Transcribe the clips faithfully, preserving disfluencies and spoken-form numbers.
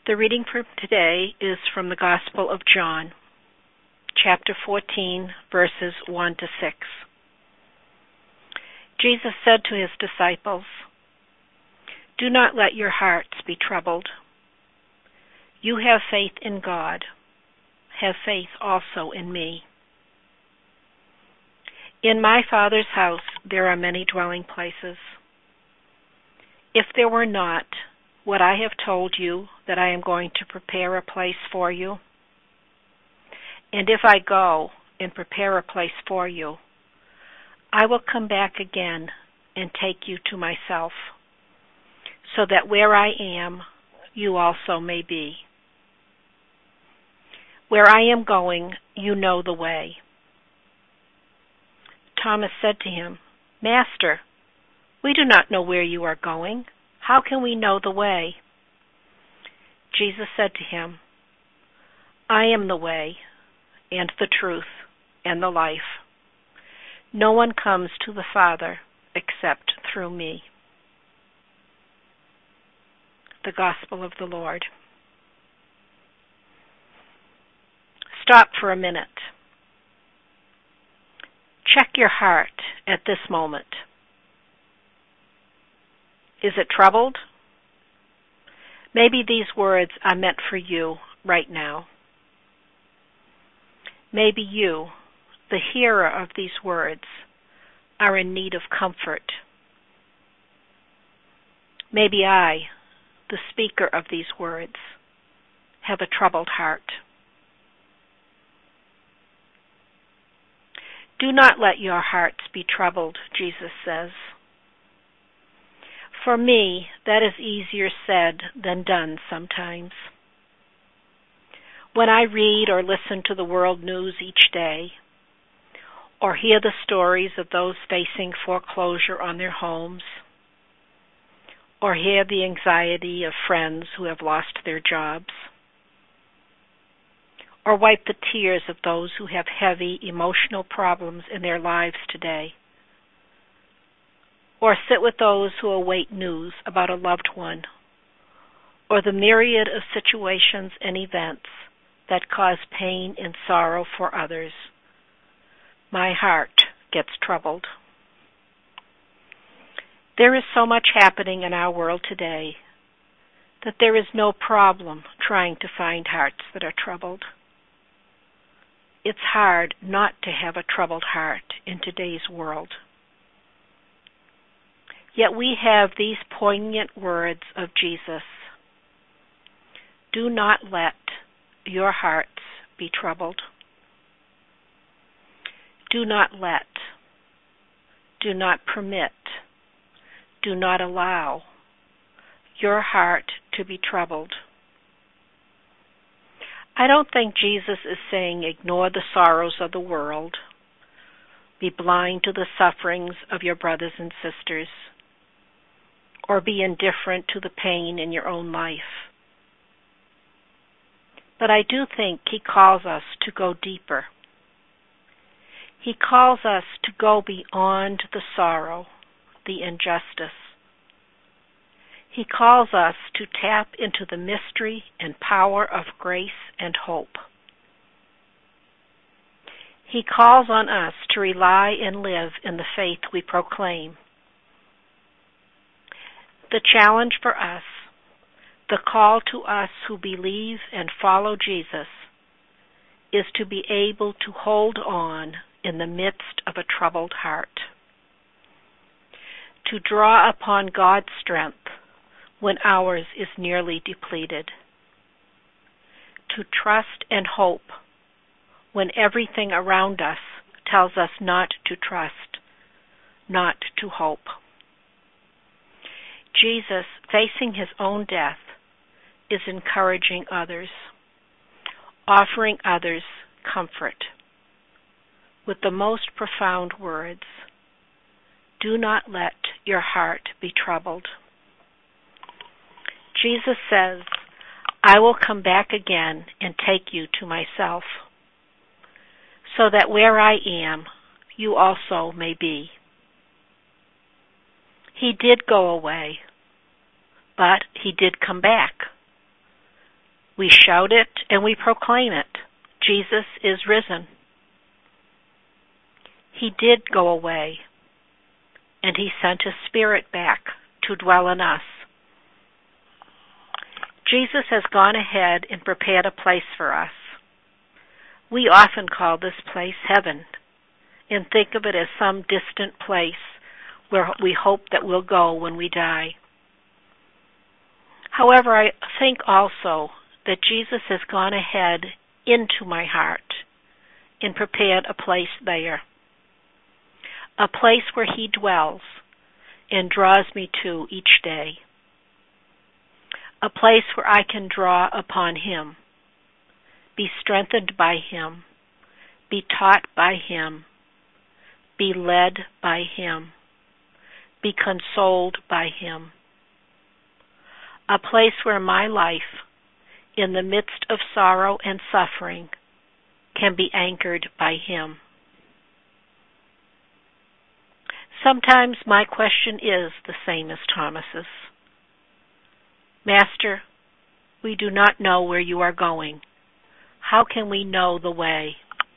The reading for today is from the Gospel of John, chapter fourteen, verses one to six. Jesus said to his disciples, "Do not let your hearts be troubled. You have faith in God. Have faith also in me. In my Father's house there are many dwelling places. If there were not, would I have told you that I am going to prepare a place for you? And if I go and prepare a place for you, I will come back again and take you to myself, so that where I am, you also may be. Where I am going, you know the way." Thomas said to him, "Master, we do not know where you are going. How can we know the way?" Jesus said to him, "I am the way, and the truth, and the life. No one comes to the Father except through me." The Gospel of the Lord. Stop for a minute. Check your heart at this moment. Is it troubled? Maybe these words are meant for you right now. Maybe you, the hearer of these words, are in need of comfort. Maybe I, the speaker of these words, have a troubled heart. Do not let your hearts be troubled, Jesus says. For me, that is easier said than done sometimes. When I read or listen to the world news each day, or hear the stories of those facing foreclosure on their homes, or hear the anxiety of friends who have lost their jobs, or wipe the tears of those who have heavy emotional problems in their lives today, or sit with those who await news about a loved one, or the myriad of situations and events that cause pain and sorrow for others, my heart gets troubled. There is so much happening in our world today that there is no problem trying to find hearts that are troubled. It's hard not to have a troubled heart in today's world. Yet we have these poignant words of Jesus. Do not let your hearts be troubled. Do not let, do not permit, do not allow your heart to be troubled. I don't think Jesus is saying ignore the sorrows of the world, be blind to the sufferings of your brothers and sisters, or be indifferent to the pain in your own life. But I do think he calls us to go deeper. He calls us to go beyond the sorrow, the injustice. He calls us to tap into the mystery and power of grace and hope. He calls on us to rely and live in the faith we proclaim. The challenge for us, the call to us who believe and follow Jesus, is to be able to hold on in the midst of a troubled heart, to draw upon God's strength when ours is nearly depleted, to trust and hope when everything around us tells us not to trust, not to hope. Jesus, facing his own death, is encouraging others, offering others comfort with the most profound words, "Do not let your heart be troubled." Jesus says, "I will come back again and take you to myself, so that where I am, you also may be." He did go away, but he did come back. We shout it and we proclaim it. Jesus is risen. He did go away, and he sent his Spirit back to dwell in us. Jesus has gone ahead and prepared a place for us. We often call this place heaven and think of it as some distant place where we hope that we'll go when we die. However, I think also that Jesus has gone ahead into my heart and prepared a place there, a place where he dwells and draws me to each day, a place where I can draw upon him, be strengthened by him, be taught by him, be led by him, be consoled by him, a place where my life, in the midst of sorrow and suffering, can be anchored by him. Sometimes my question is the same as Thomas's. Master, we do not know where you are going. How can we know the way?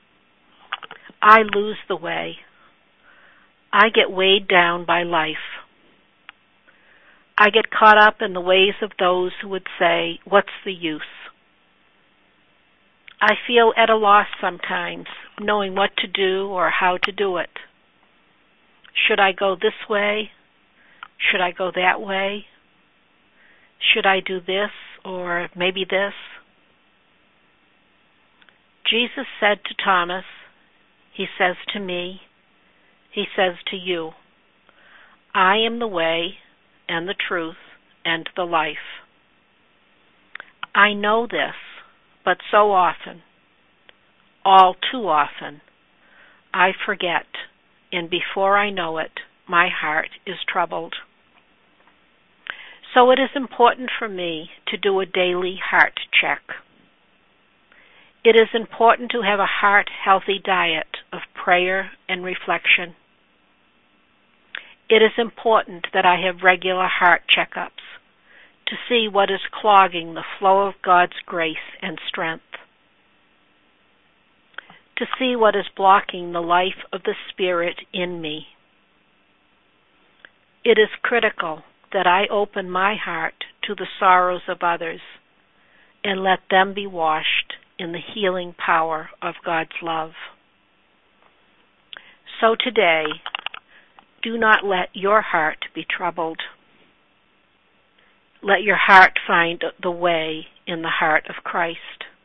I lose the way. I get weighed down by life. I get caught up in the ways of those who would say, what's the use? I feel at a loss sometimes, knowing what to do or how to do it. Should I go this way? Should I go that way? Should I do this or maybe this? Jesus said to Thomas, he says to me, he says to you, I am the way and the truth and the life. I know this, but so often, all too often, I forget, and before I know it, my heart is troubled. So it is important for me to do a daily heart check. It is important to have a heart-healthy diet of prayer and reflection. It is important that I have regular heart checkups to see what is clogging the flow of God's grace and strength, to see what is blocking the life of the Spirit in me. It is critical that I open my heart to the sorrows of others and let them be washed in the healing power of God's love. So today, do not let your heart be troubled. Let your heart find the way in the heart of Christ.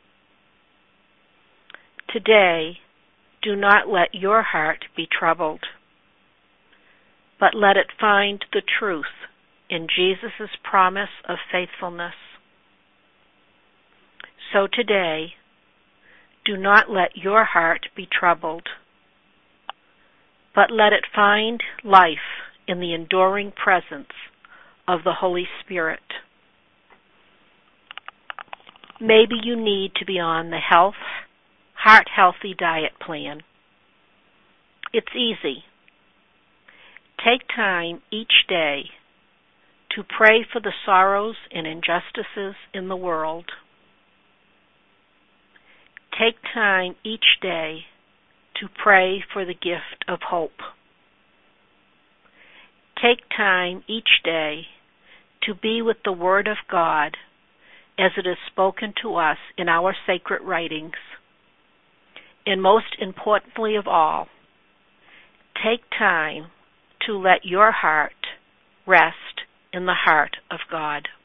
Today, do not let your heart be troubled, but let it find the truth in Jesus' promise of faithfulness. So today, do not let your heart be troubled, but let it find life in the enduring presence of the Holy Spirit. Maybe you need to be on the health, heart-healthy diet plan. It's easy. Take time each day to pray for the sorrows and injustices in the world. Take time each day to pray for the gift of hope. Take time each day to be with the Word of God as it is spoken to us in our sacred writings. And most importantly of all, take time to let your heart rest in the heart of God.